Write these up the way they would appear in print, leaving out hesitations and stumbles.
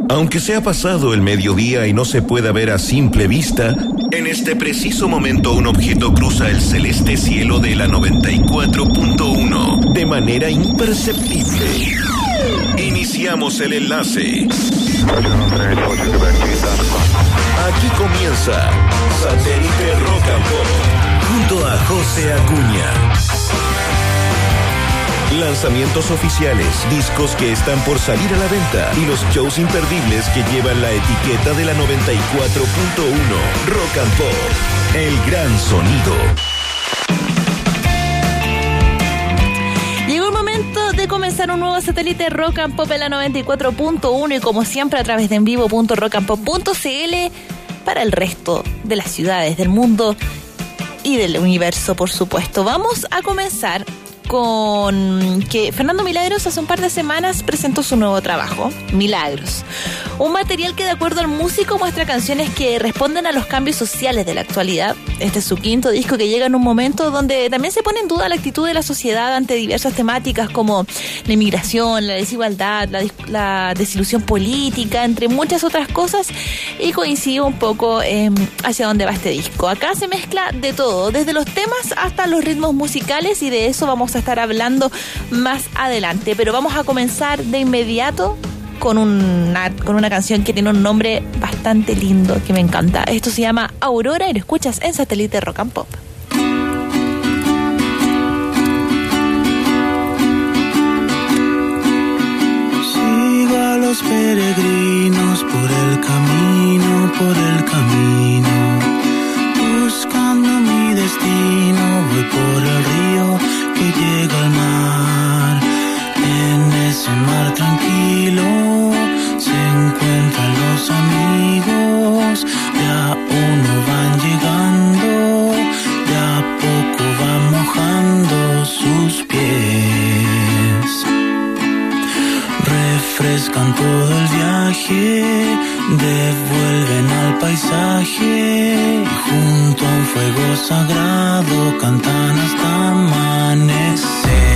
Aunque se ha pasado el mediodía y no se pueda ver a simple vista, en este preciso momento un objeto cruza el celeste cielo de la 94.1 de manera imperceptible. Iniciamos el enlace. Aquí comienza Satélite Rock and Pop junto a José Acuña. Lanzamientos oficiales, discos que están por salir a la venta y los shows imperdibles que llevan la etiqueta de la 94.1 Rock and Pop. El gran sonido. Llegó el momento de comenzar un nuevo Satélite Rock and Pop en la 94.1 y como siempre a través de envivo.rockandpop.cl para el resto de las ciudades del mundo y del universo, por supuesto. Vamos a comenzar con que Fernando Milagros hace un par de semanas presentó su nuevo trabajo, Milagros. Un material que de acuerdo al músico muestra canciones que responden a los cambios sociales de la actualidad. Este es su quinto disco que llega en un momento donde también se pone en duda la actitud de la sociedad ante diversas temáticas como la inmigración, la desigualdad, la desilusión política, entre muchas otras cosas, y coincide un poco hacia dónde va este disco. Acá se mezcla de todo, desde los temas hasta los ritmos musicales, y de eso vamos a estar hablando más adelante, pero vamos a comenzar de inmediato con una canción que tiene un nombre bastante lindo que me encanta. Esto se llama Aurora y lo escuchas en Satélite Rock and Pop. Sigo a los peregrinos por el camino, buscando mi destino. Voy por el río que llega al mar. En ese mar tranquilo se encuentran los amigos. De a uno van llegando, de a poco van mojando sus pies. Refrescan todo el viaje, devuelven al paisaje. Junto a un fuego sagrado cantan hasta amanecer.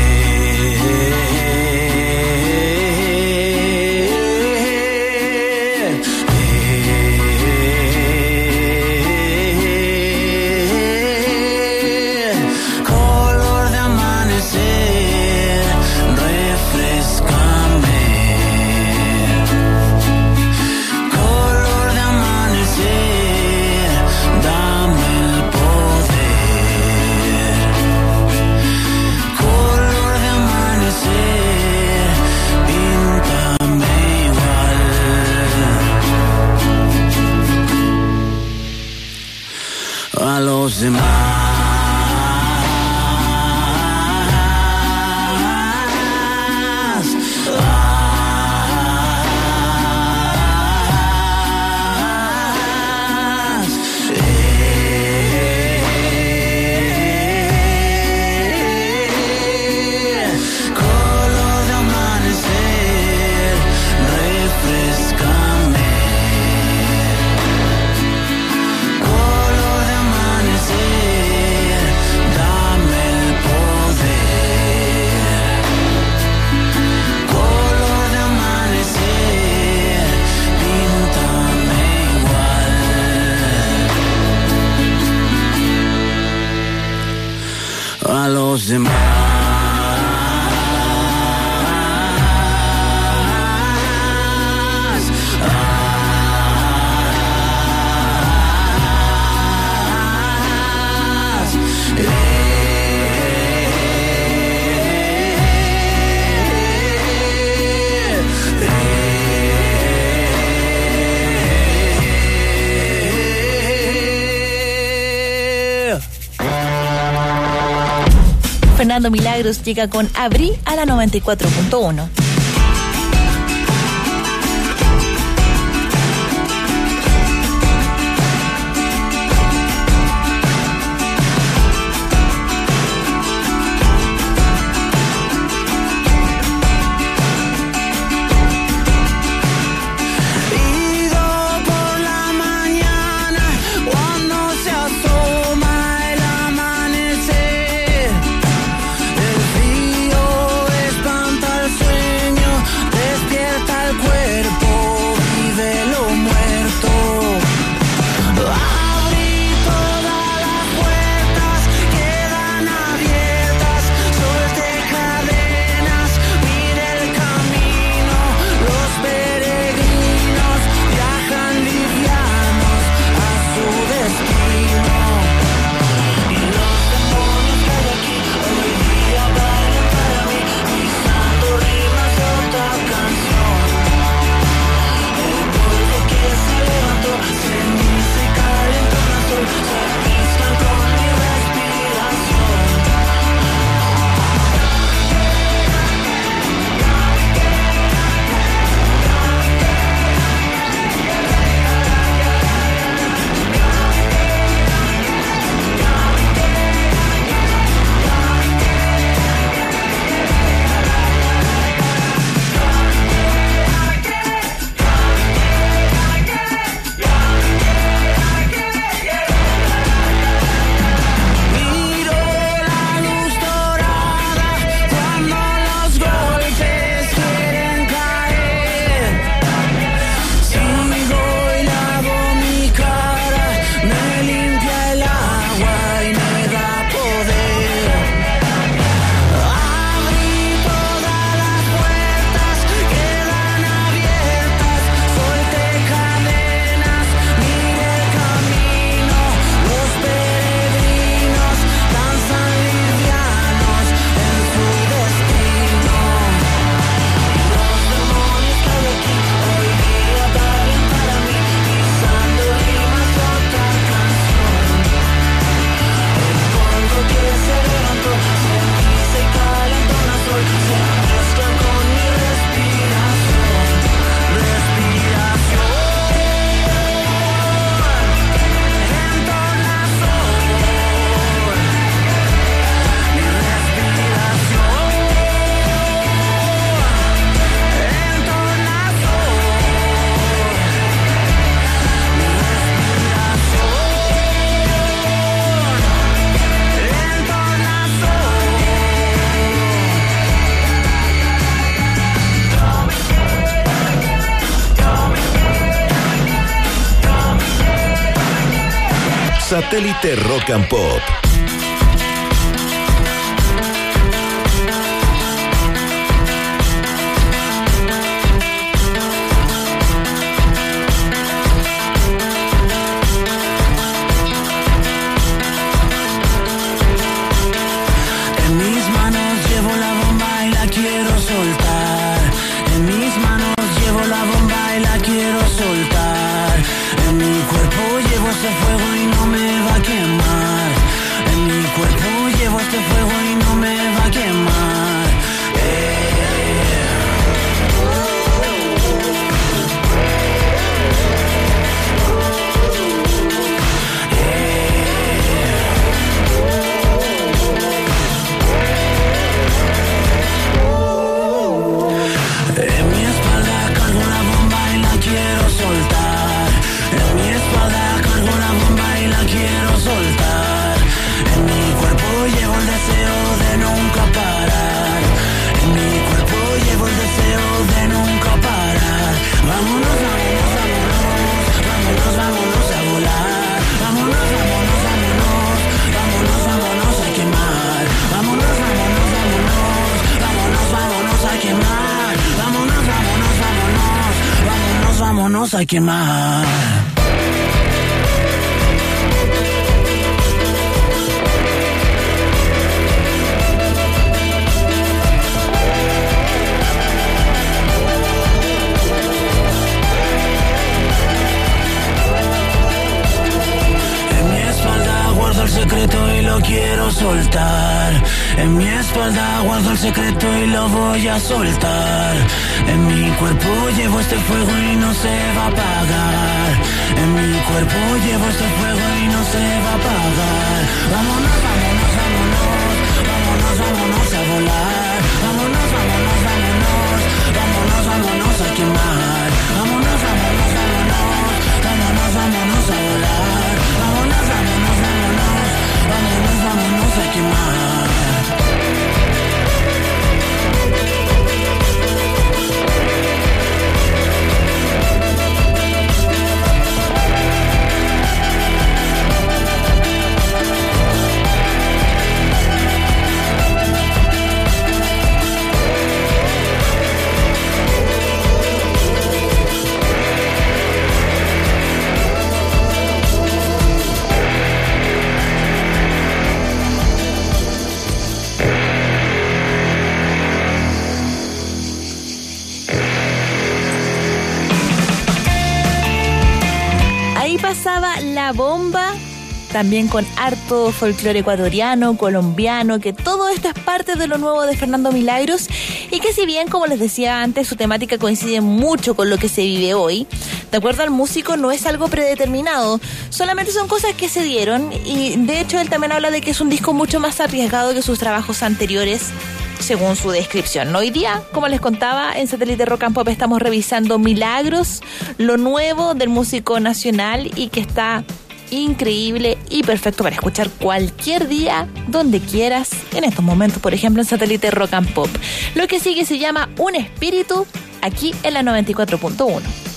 A los demás. Color de amanecer, refrescame. A los demás. Fernando Milagros llega con Abrí a la 94.1. El frío espanta el sueño. Satélite Rock and Pop. Vámonos a quemar. El secreto y lo quiero soltar. En mi espalda guardo el secreto y lo voy a soltar. En mi cuerpo llevo este fuego y no se va a apagar. En mi cuerpo llevo este fuego y no se va a apagar. Vámonos, vámonos, vámonos. Vámonos, vámonos a volar. Vámonos, vámonos, vámonos. Vámonos, vámonos a quemar. Vámonos, vámonos, vámonos. Vámonos, vámonos a volar. Vámonos, vámonos, vámonos. Vámonos, vámonos a quemar. Pasaba La Bomba, también con harto folclore ecuatoriano, colombiano, que todo esto es parte de lo nuevo de Fernando Milagros y que si bien, como les decía antes, su temática coincide mucho con lo que se vive hoy, de acuerdo al músico no es algo predeterminado, solamente son cosas que se dieron y de hecho él también habla de que es un disco mucho más arriesgado que sus trabajos anteriores, según su descripción. Hoy día, como les contaba, en Satélite Rock and Pop estamos revisando Milagros, lo nuevo del músico nacional y que está increíble y perfecto para escuchar cualquier día, donde quieras, en estos momentos, por ejemplo, en Satélite Rock and Pop. Lo que sigue se llama Un Espíritu, aquí en la 94.1.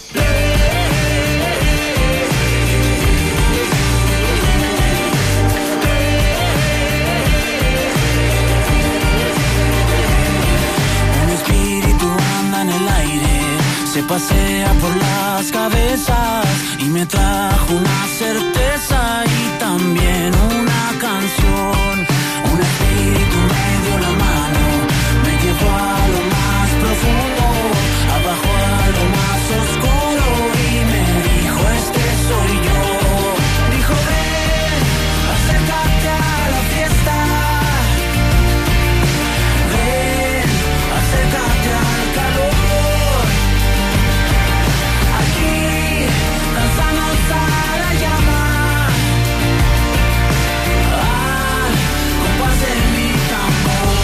Se pasea por las cabezas y me trajo una certeza y también una canción. Un espíritu me dio la mano, me llevó a lo más profundo, abajo a lo más oscuro y me dijo: este soy yo. Dijo: ven, acércate a la fiesta. Ven, acércate al calor. Lanzamos a la llama, compás de mi tambor.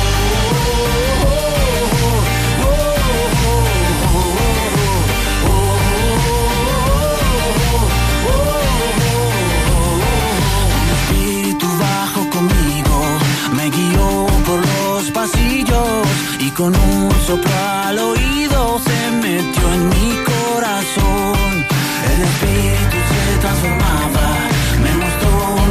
Un espíritu bajo conmigo me guió por los pasillos y con un soplo al oído se metió en mi corazón. El espíritu se transformaba, me mostró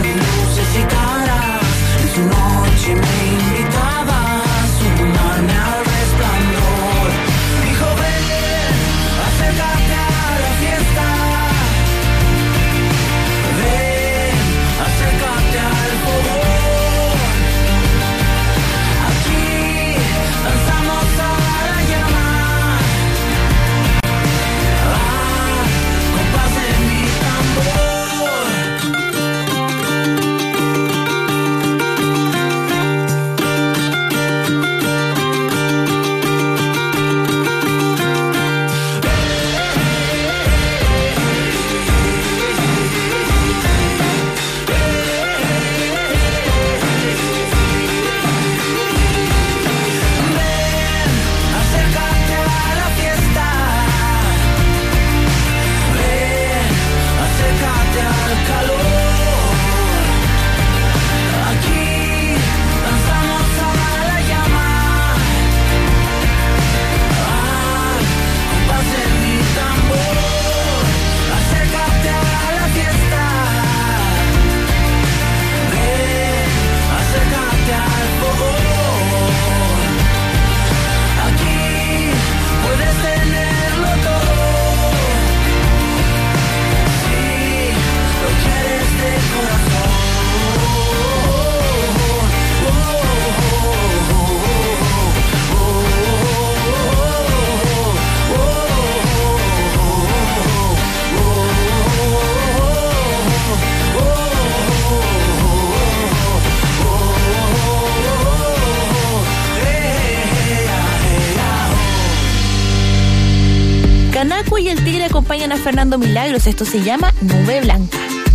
Canaco y el Tigre acompañan a Fernando Milagros. Esto se llama Nube Blanca.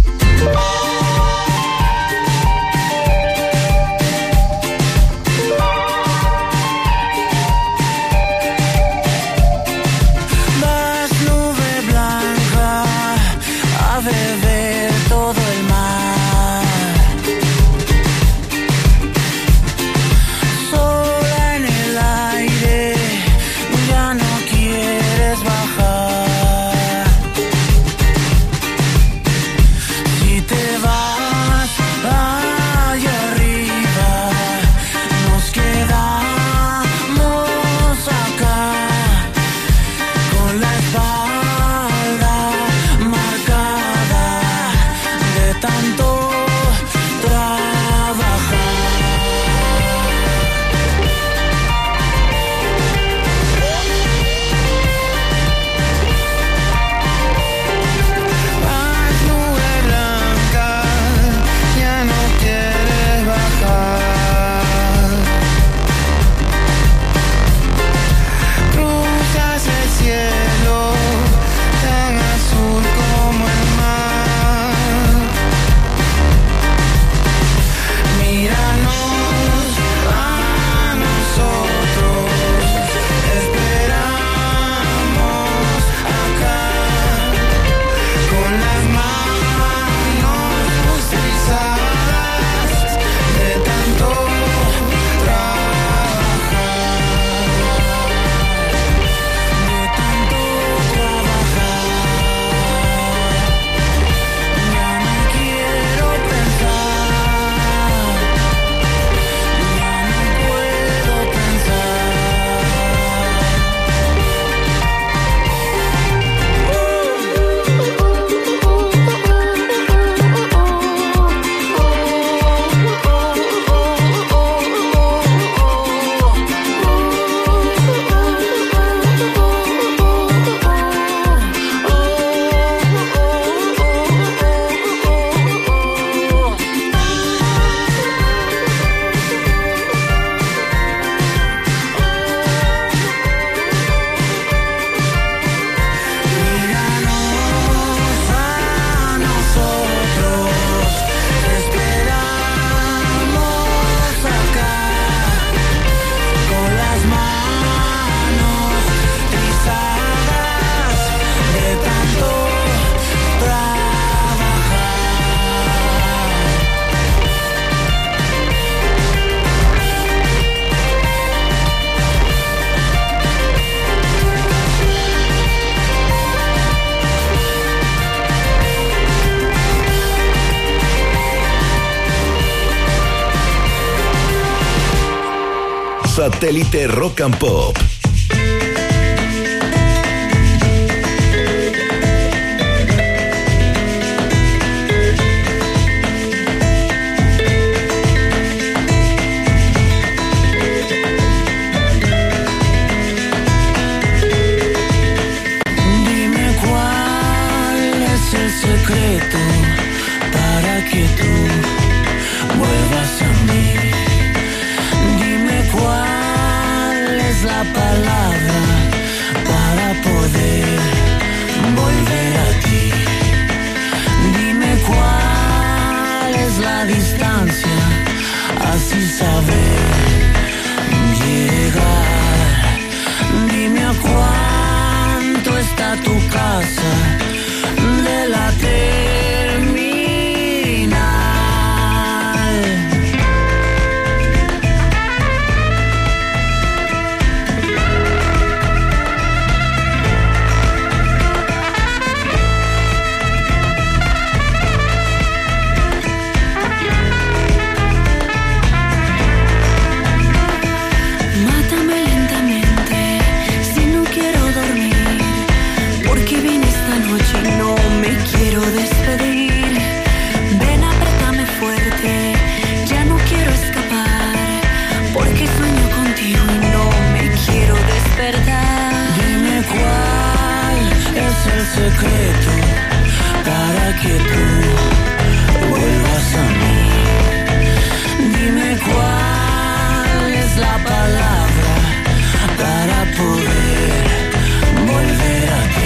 Vas, nube blanca, a beber todo el mar. Sola en el aire, ya no quieres bajar. Si te vas allá arriba, nos quedamos acá con la espalda marcada de tanto trabajar. Vas, nube blanca, ya no quieres bajar. Cruzas el cielo tan azul como el mar. Míranos a nosotros, esperamos acá con las manos frisadas de tanto trabajar, de tanto trabajar. Ya no quiero pensar, ya no puedo pensar. Míranos a nosotros, esperamos acá con las manos frisadas de tanto trabajar. Satélite Rock and Pop. Dime cuál es el secreto para que tú vuelvas a mí. Dime cuál es la palabra para poder volver a ti. Dime cuál es la distancia, así saber llegar. Dime a cuánto está tu casa de la terminal. Mátame lentamente si no quiero dormir, porque vine esta noche y no me quiero despedir. Ven, apretame fuerte, ya no quiero escapar, porque sueño contigo y no me quiero despertar. Dime cuál es el secreto para que tú vuelvas a mí. Dime cuál es la palabra para poder volver a ti.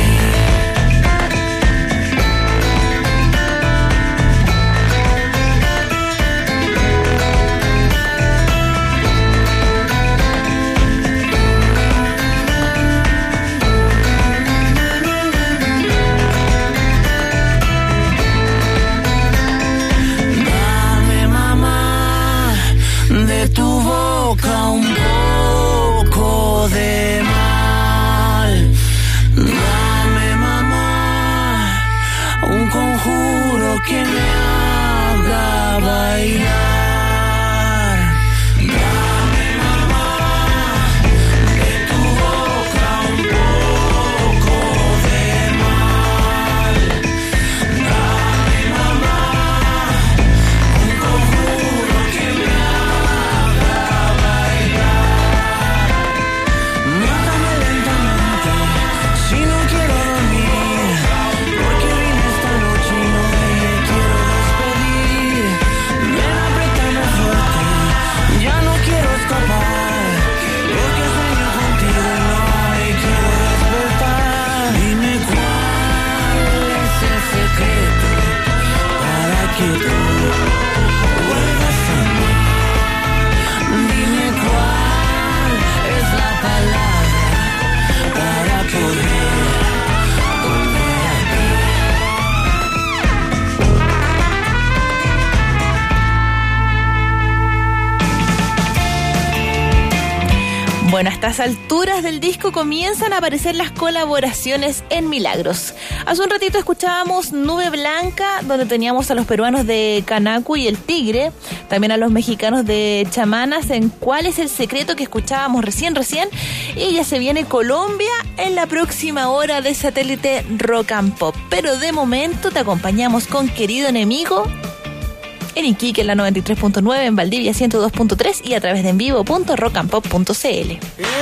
Bueno, a estas alturas del disco comienzan a aparecer las colaboraciones en Milagros. Hace un ratito escuchábamos Nube Blanca, donde teníamos a los peruanos de Canacu y El Tigre, también a los mexicanos de Chamanas en ¿Cuál es el secreto?, que escuchábamos recién, y ya se viene Colombia en la próxima hora de Satélite Rock and Pop. Pero de momento te acompañamos con Querido Enemigo en Iquique en la 93.9, en Valdivia 102.3 y a través de envivo.rockandpop.cl.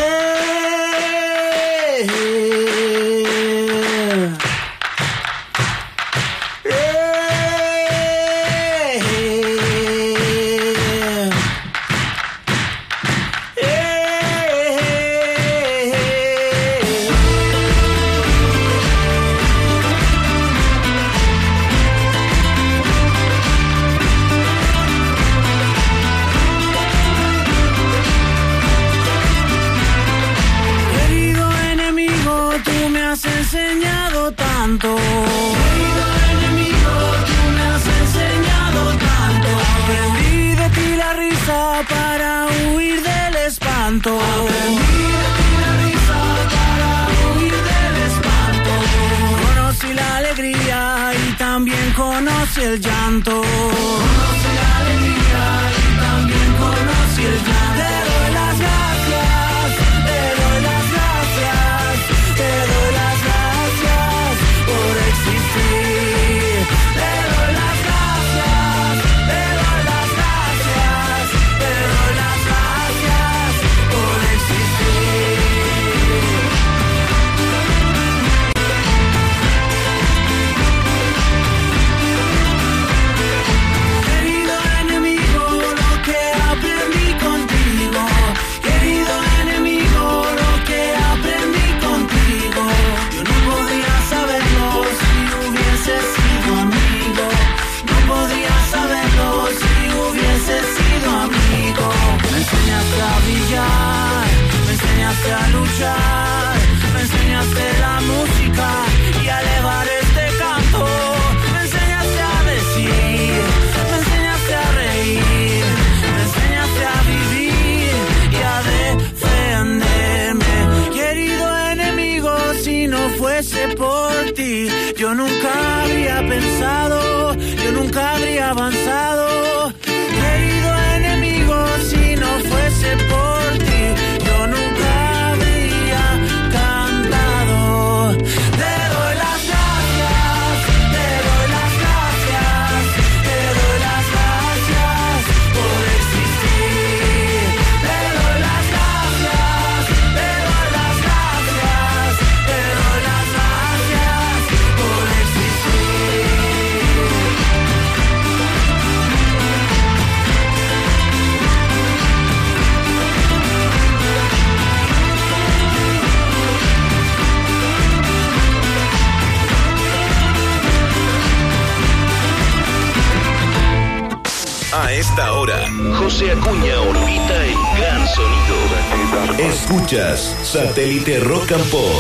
Querido enemigo, tú me has enseñado tanto. Aprendí de ti la risa para huir del espanto. Aprendí de ti la risa para huir del espanto. Conocí la alegría y también conocí el llanto. Conocí la alegría y también conocí el llanto. Te doy las gracias, te doy las gracias, te doy las gracias por existir. Te doy las gracias, te doy las gracias, te doy las gracias por existir. Querido enemigo, lo que aprendí contigo. Querido enemigo, lo que aprendí contigo. Yo no podría saberlo si hubiese sido amigo. No podría saberlo si hubiese sido amigo. Me enseñaste a brillar, me enseñaste a luchar, me enseñaste la música y a elevar este canto. Me enseñaste a decir, me enseñaste a reír, me enseñaste a vivir y a defenderme. Querido enemigo, si no fuese por ti, yo nunca habría pensado, yo nunca habría avanzado. Querido enemigo, si no fuese por ti, yo nunca habría cantado. Te doy las gracias, te doy las gracias, te doy las gracias por existir. Te doy las gracias, te doy las gracias, te doy las gracias por existir. A esta hora, José Acuña orbita el gran sonido. Escuchas Satélite Rock and Pop.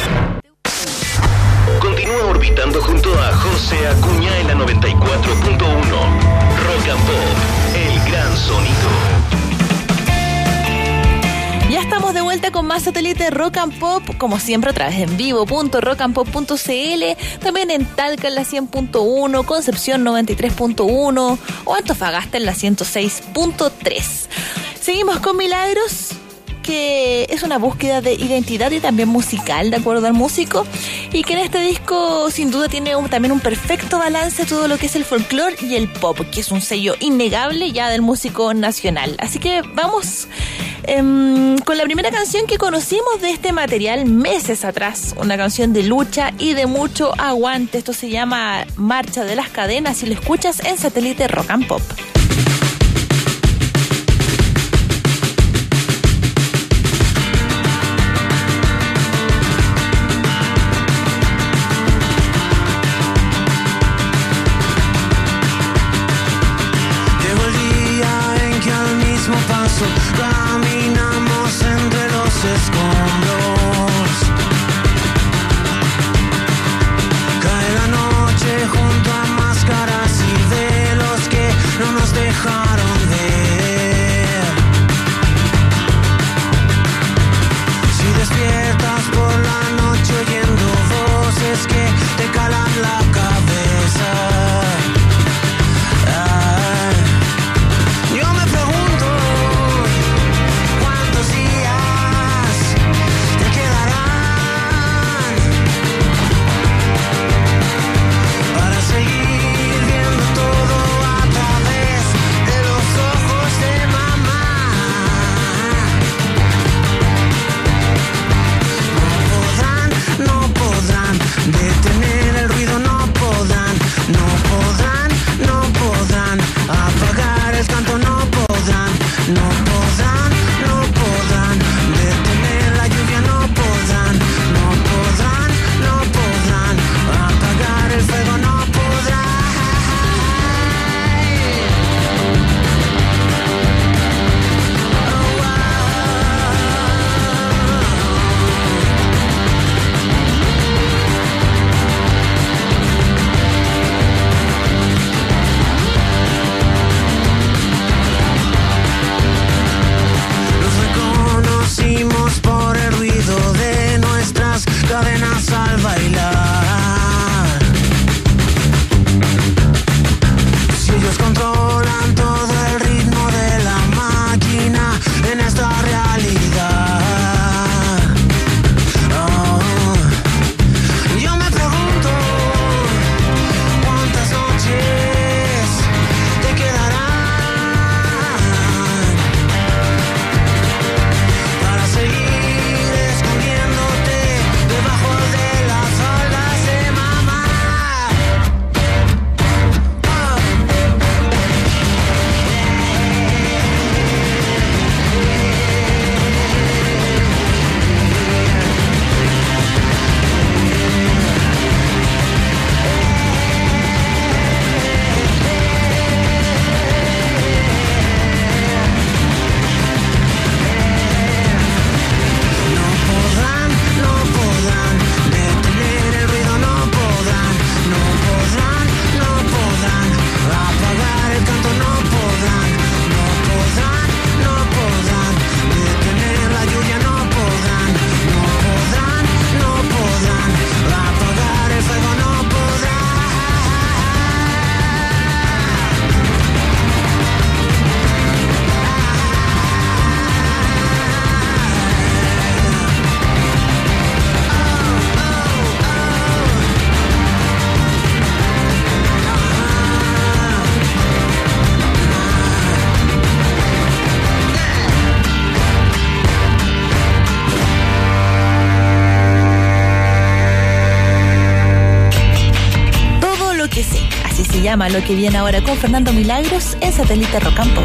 Continúa orbitando junto a José Acuña en la 94.1. Rock and Pop, el gran sonido. Ya estamos de vuelta con más Satélite Rock and Pop, como siempre a través de envivo.rockandpop.cl, también en Talca en la 100.1, Concepción 93.1 o Antofagasta en la 106.3. Seguimos con Milagros, que es una búsqueda de identidad y también musical, de acuerdo al músico, y que en este disco sin duda tiene también un perfecto balance todo lo que es el folclore y el pop, que es un sello innegable ya del músico nacional. Así que vamos con la primera canción que conocimos de este material meses atrás, una canción de lucha y de mucho aguante. Esto se llama Marcha de las Cadenas y lo escuchas en Satélite Rock and Pop. Llegó el día en que al mismo paso caminamos entre los escombros. Cae la noche junto a máscaras y velos que no se llama Lo que viene ahora con Fernando Milagros en Satélite Rock and Pop.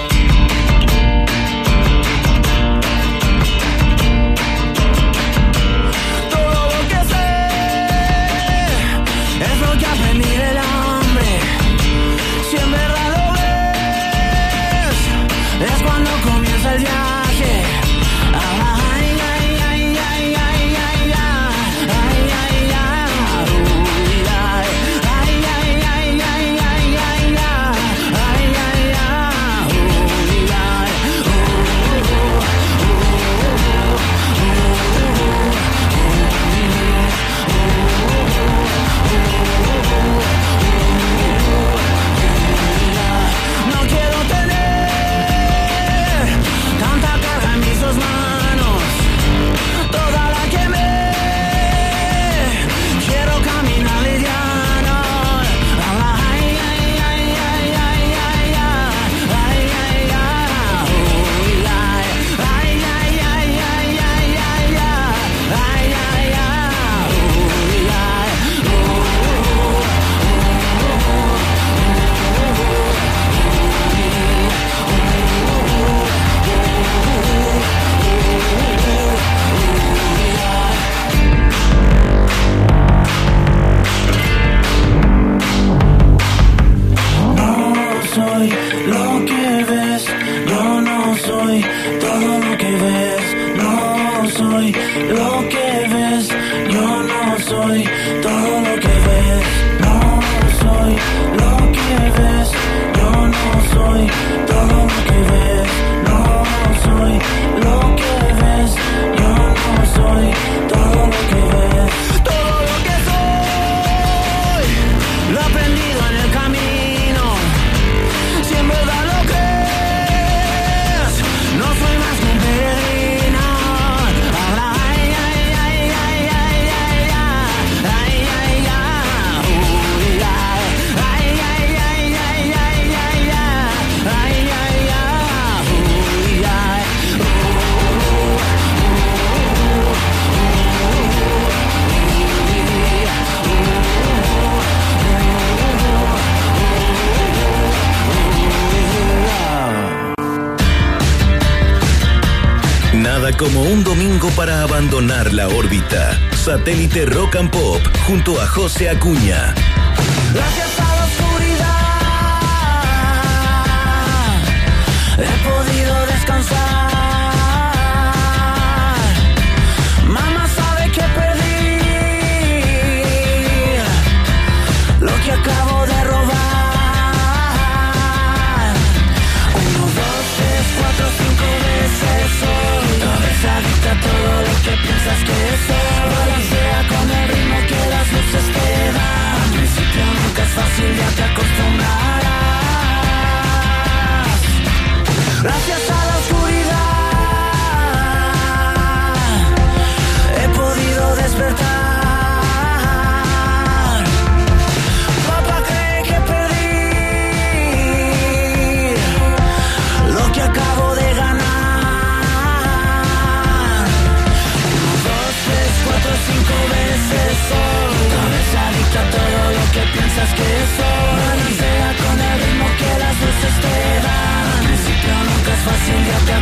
Como un domingo para abandonar la órbita. Satélite Rock and Pop junto a José Acuña. Gracias a la oscuridad he podido descansar. Mamá sabe que perdí lo que acabo de robar. 1, 2, 3, 4, 5 veces soy. Adicta a todo lo que piensas que soy. Balancea con el ritmo que las luces te dan. Al principio nunca es fácil, ya te acostumbrarás. Gracias a la oscuridad he podido despertar. Papá cree que perdí lo que acabo de ganar. 5 veces soy. Cabeza adicta a todo lo que piensas que soy. Balancea con el ritmo que las luces te dan. Al principio nunca es fácil, ya te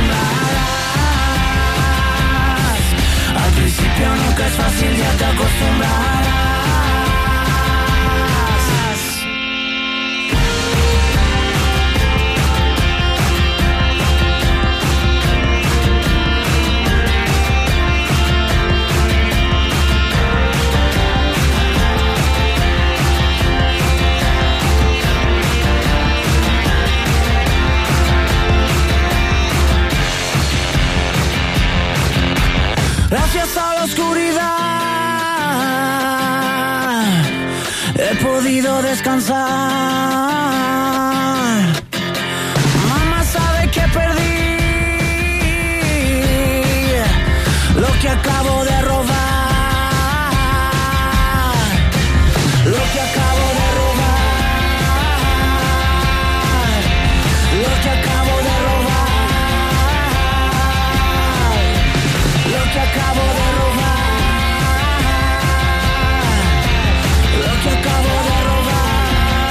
acostumbrarás. Al principio nunca es fácil, ya te acostumbrarás. Gracias a la oscuridad he podido descansar. Mamá sabe que perdí lo que acabo de robar. Lo que acabo de robar. Lo que acabo de robar. Lo que acabo de robar. Lo que acabo de robar.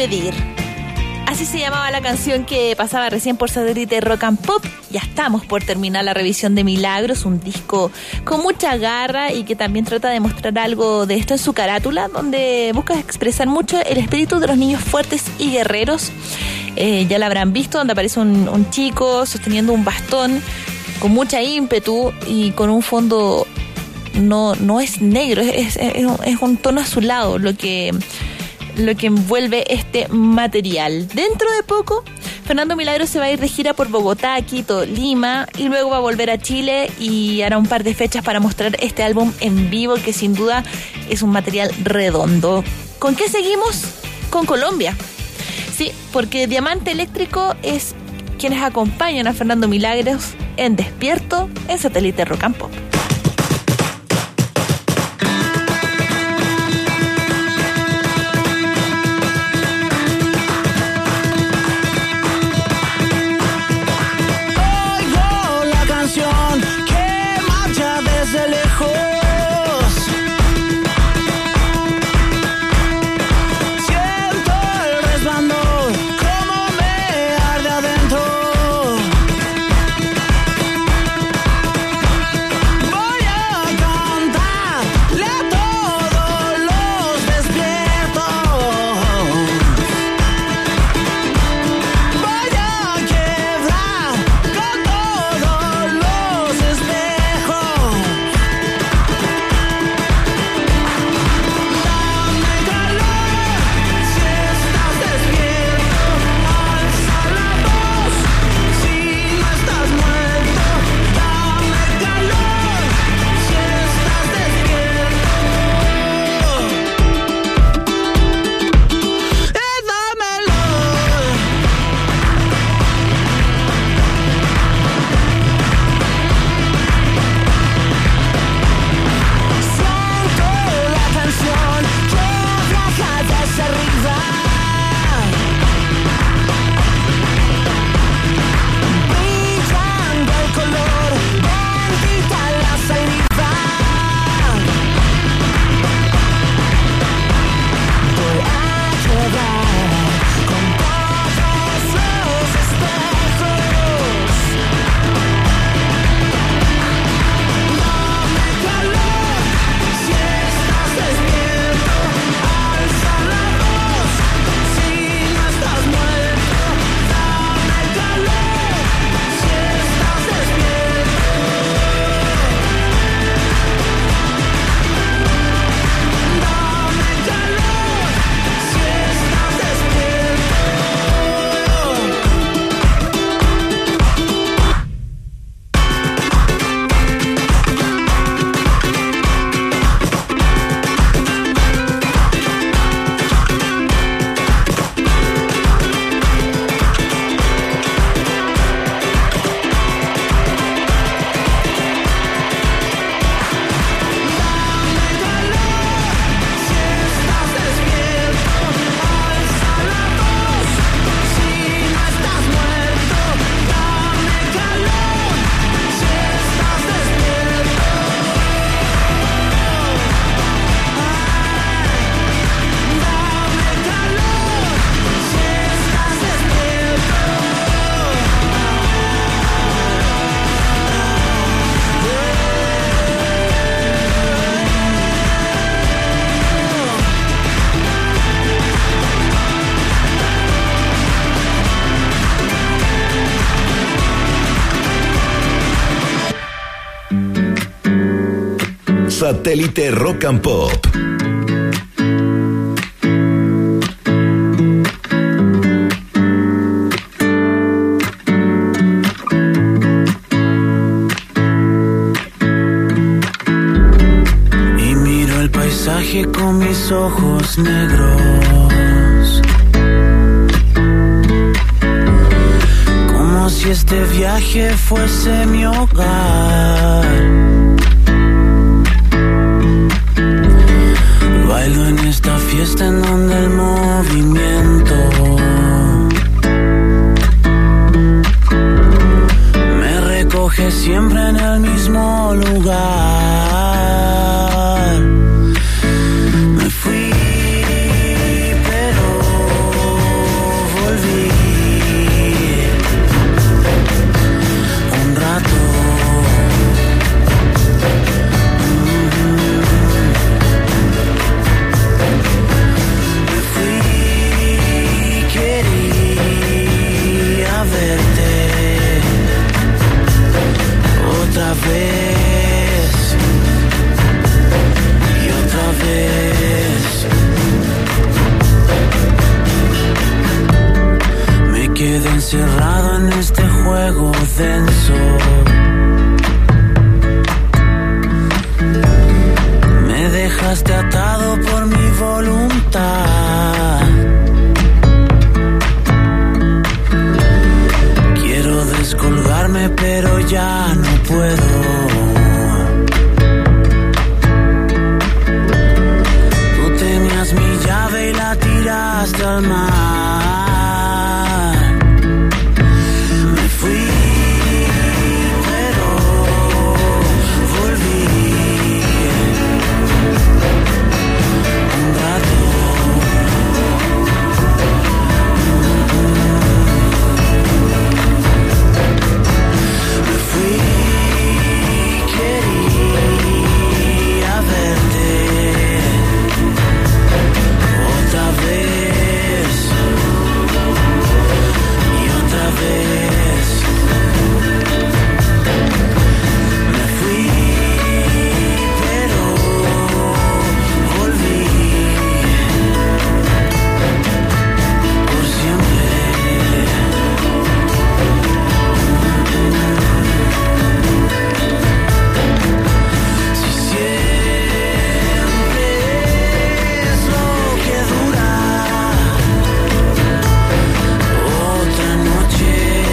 despedir. Así se llamaba la canción que pasaba recién por Satélite Rock and Pop. Ya estamos por terminar la revisión de Milagros, un disco con mucha garra y que también trata de mostrar algo de esto en su carátula, donde busca expresar mucho el espíritu de los niños fuertes y guerreros. Ya lo habrán visto, donde aparece un chico sosteniendo un bastón con mucha ímpetu y con un fondo no es negro, es un tono azulado lo que envuelve este material. Dentro de poco, Fernando Milagros se va a ir de gira por Bogotá, Quito, Lima y luego va a volver a Chile y hará un par de fechas para mostrar este álbum en vivo que sin duda es un material redondo. ¿Con qué seguimos? Con Colombia. Sí, porque Diamante Eléctrico es quienes acompañan a Fernando Milagros en Despierto en Satélite Rock and Pop. Satélite Rock and Pop. Y miro el paisaje con mis ojos negros, como si este viaje fuese mi hogar. Bailo en esta fiesta en donde el movimiento me recoge siempre en el mismo lugar. Me fui, pero encerrado en este juego denso. Me dejaste atado por mi voluntad. Quiero descolgarme pero ya no puedo. Tú tenías mi llave y la tiraste al mar. Me fui pero volví. Un rato. Me fui, quería verte otra vez y otra vez. Me fui pero volví por siempre. Si siempre es lo que dura otra noche.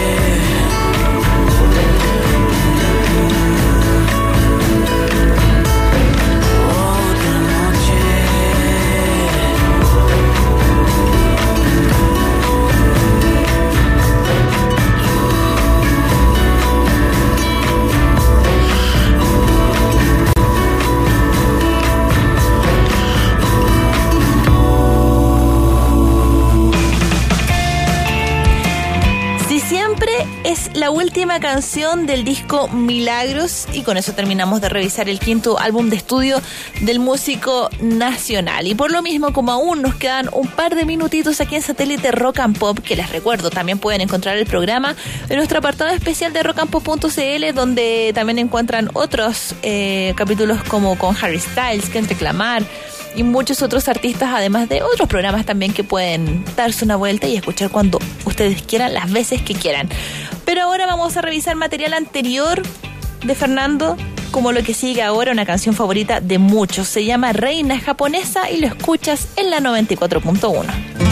Otra noche. Si siempre es la última canción del disco Milagros, y con eso terminamos de revisar el quinto álbum de estudio del músico nacional. Y por lo mismo, como aún nos quedan un par de minutitos aquí en Satélite Rock and Pop, que les recuerdo, también pueden encontrar el programa en nuestro apartado especial de rockandpop.cl, donde también encuentran otros capítulos como con Harry Styles, Kendrick Lamar y muchos otros artistas, además de otros programas también que pueden darse una vuelta y escuchar cuando ustedes quieran, las veces que quieran. Pero ahora vamos a revisar material anterior de Fernando, como lo que sigue ahora, una canción favorita de muchos. Se llama Reina Japonesa y lo escuchas en la 94.1.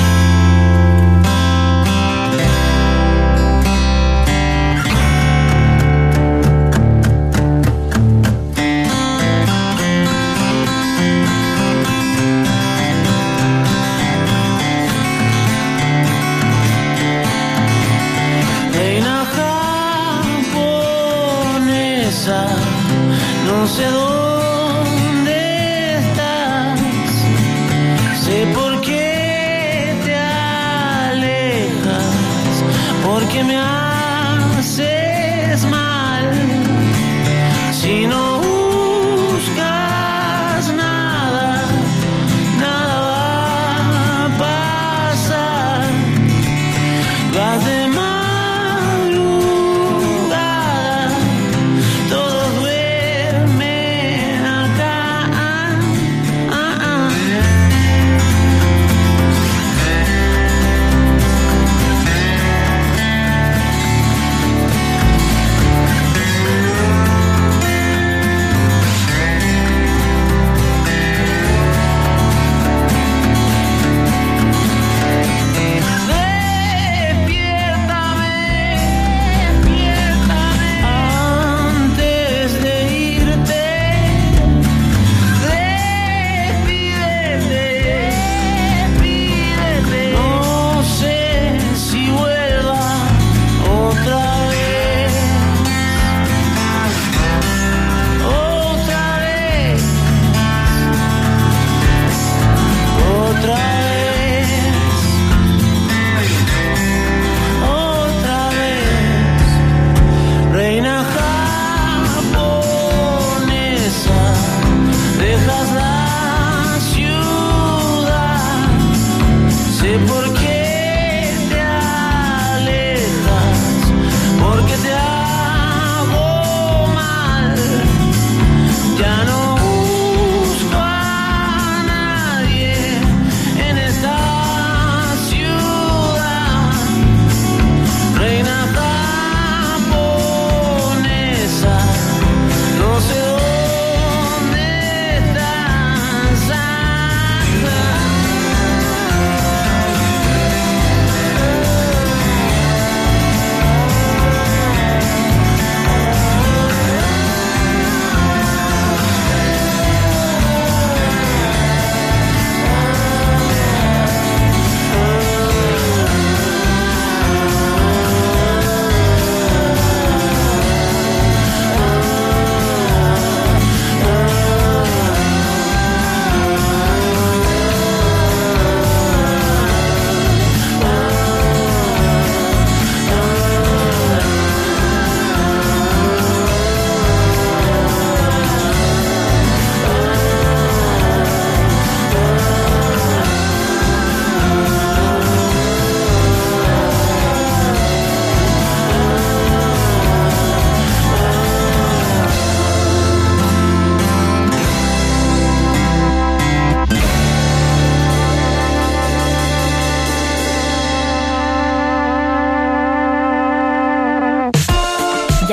Reina japonesa, no sé dónde estás, sé por qué te alejas, porque me haces mal, si no buscas nada, nada va a pasar, vas de madrugada, todos duermen acá.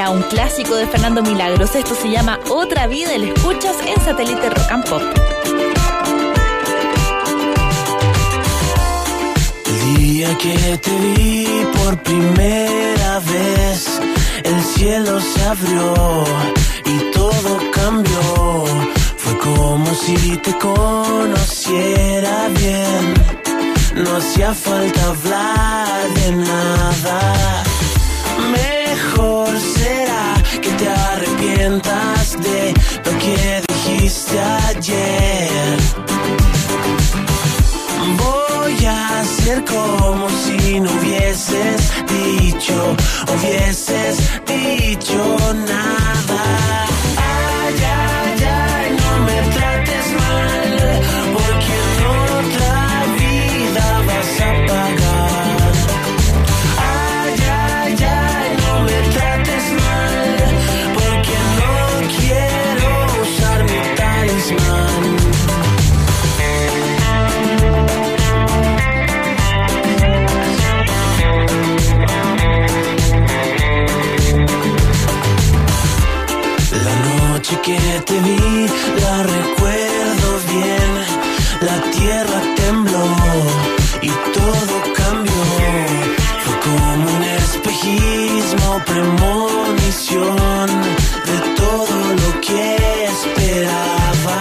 Mañana, un clásico de Fernando Milagros. Esto se llama Otra Vida y lo escuchas en Satélite Rock and Pop. El día que te vi por primera vez, el cielo se abrió y todo cambió. Fue como si te conociera bien. No hacía falta hablar de nada. Mejor será que te arrepientas de lo que dijiste ayer. Voy a hacer como si no hubieses dicho nada. Ay, ay, ay, no me trates mal, porque en otra vida vas a pagar. Ay, ay, ay, no me trates mal, porque no quiero usar mi talismán. La noche que te vi, la recuerdo bien. La tierra tembló y todo cambió. Fue como un espejismo, premonición de todo lo que esperaba.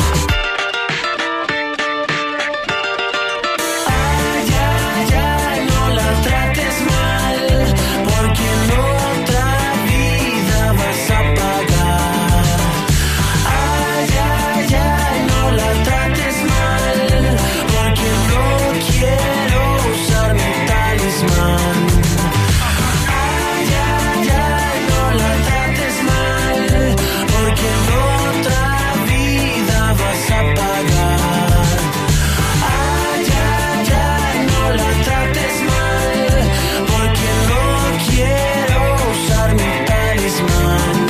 Ay, ay, ay, no la trates mal, porque en otra vida vas a pagar. Ay, ay, ay, no la trates mal, porque no quiero usar mi talismán. Ay, ay, ay, no la trates mal, porque en otra vida vas a pagar. Ay, ay, ay, no la trates mal, porque no quiero usar mi talismán.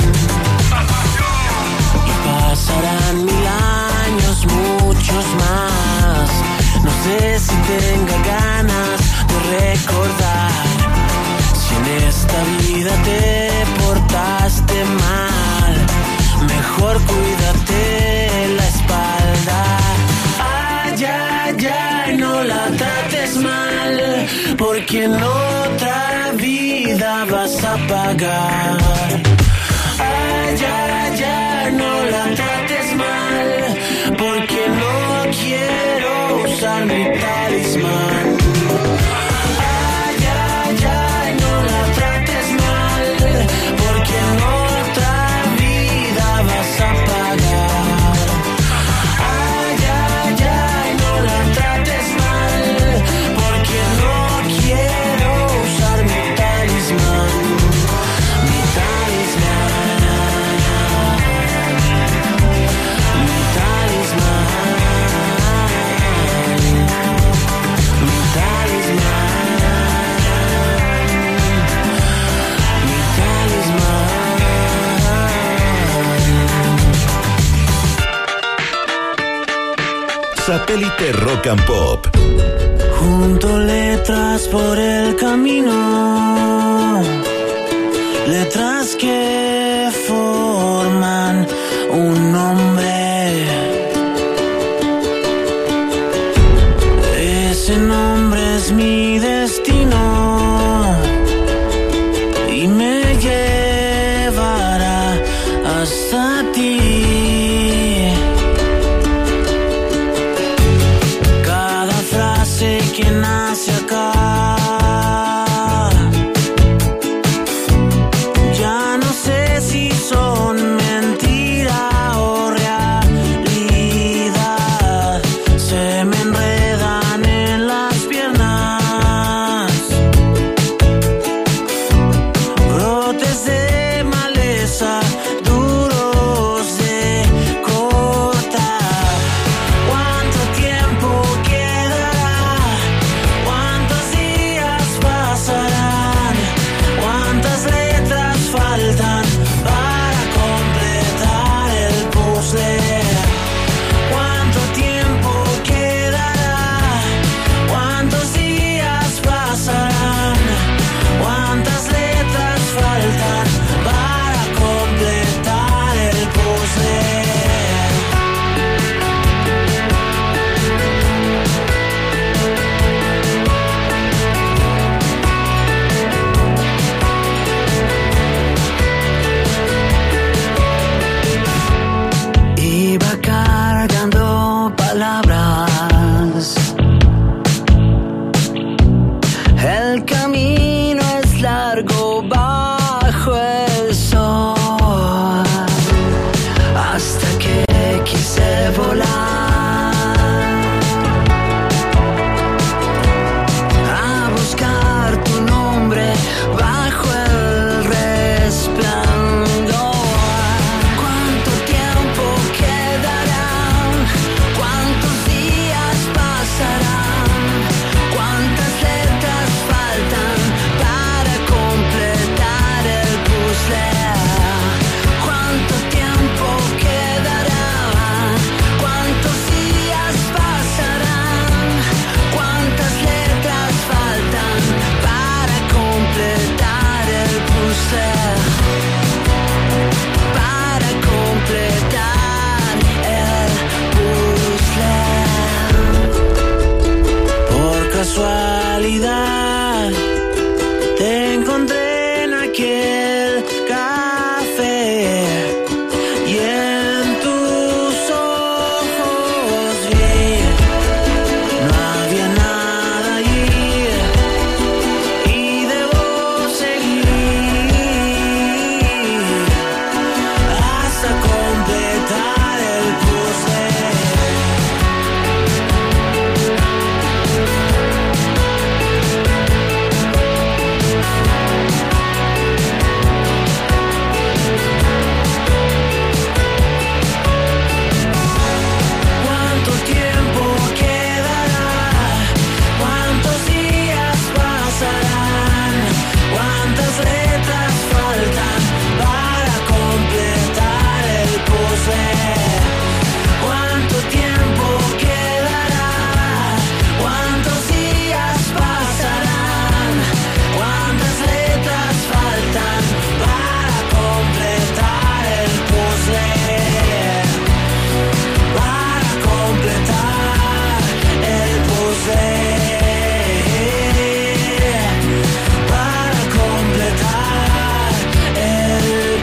Y pasarán 1000 años, muchos más. No sé si tenga ganas de recordar si en esta vida te portaste mal. Mejor cuídate la espalda. Ay, ay, ay, no la trates mal, porque en otra vida vas a pagar. Ay, ay, ay, no la trates mal, porque no quiero usar mi talismán. Ay, ay, ay, no la trates mal, porque en otra vida vas a pagar. Ay, ay, ay, no la trates mal, porque no quiero usar mi talismán. Mi talismán, mi talismán, mi talismán, mi talismán. Satélite Rock and Pop. Junto letras por el camino, letras que forman un nombre. Ese nombre es mi destino y me llevará hasta ti. Cada frase que nace acá ya que el café. Y en tus ojos vi, no había nada allí y debo seguir hasta completar el puzzle. ¿Cuánto tiempo quedará? ¿Cuántos días pasarán? ¿Cuántas letras faltan para completar el puzzle? ¿Cuánto tiempo quedará? ¿Cuántos días pasarán? ¿Cuántas letras faltan para completar el puzzle? Para completar el puzzle. Para completar el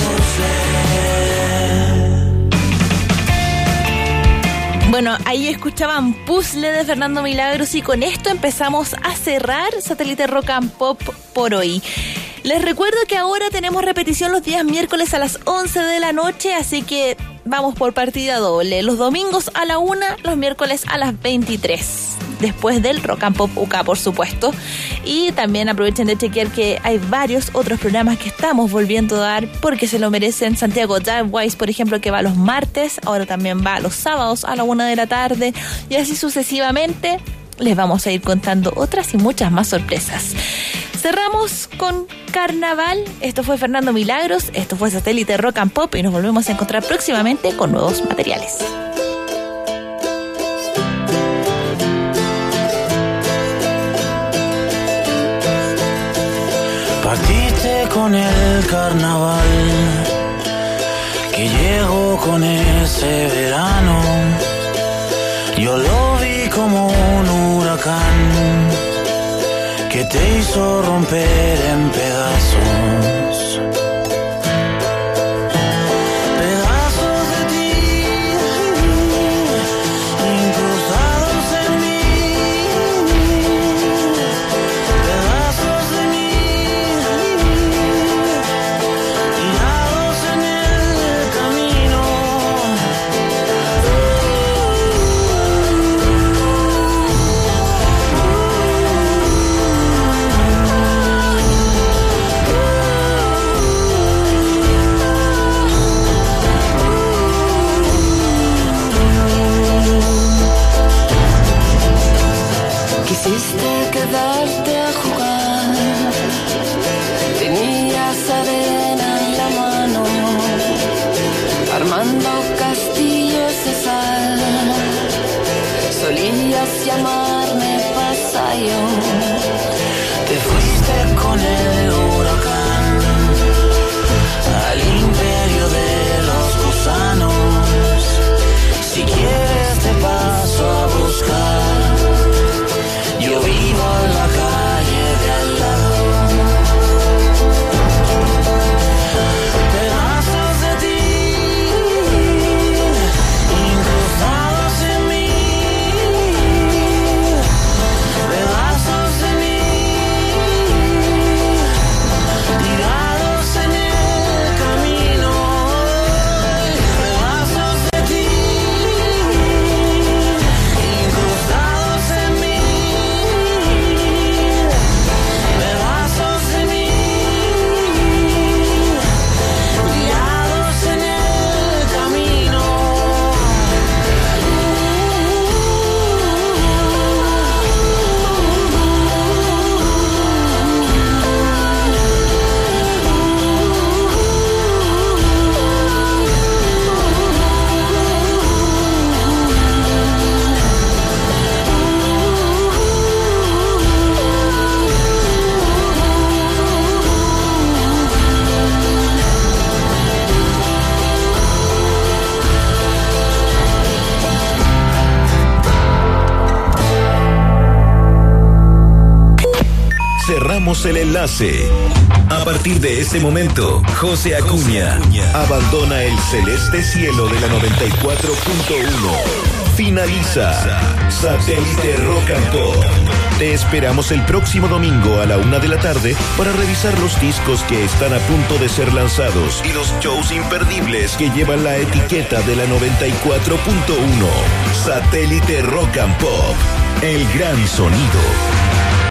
puzzle. Bueno, ahí escuchaban Puzzle de Fernando Milagros y con esto empezamos a cerrar Satélite Rock and Pop por hoy. Les recuerdo que ahora tenemos repetición los días miércoles a las 11 de la noche, así que vamos por partida doble. Los domingos a la 1, los miércoles a las 23. Después del Rock and Pop UK, por supuesto. Y también aprovechen de chequear que hay varios otros programas que estamos volviendo a dar porque se lo merecen. Santiago Jazz, por ejemplo, que va los martes, ahora también va los sábados a la 1 de la tarde. Y así sucesivamente les vamos a ir contando otras y muchas más sorpresas. Cerramos con Carnaval. Esto fue Fernando Milagros, esto fue Satélite Rock and Pop y nos volvemos a encontrar próximamente con nuevos materiales. Partiste con el carnaval, que llegó con ese verano. Yo lo vi como un huracán que te hizo romper en pedazos. Pedazos de ti, incrustados en mí. Pedazos de mí, tirados en el camino. enviamos el enlace. A partir de este momento, José Acuña abandona el celeste cielo de la 94.1. Finaliza Satélite Rock and Pop. Te esperamos el próximo domingo a la 1 de la tarde para revisar los discos que están a punto de ser lanzados y los shows imperdibles que llevan la etiqueta de la 94.1. Satélite Rock and Pop. El gran sonido.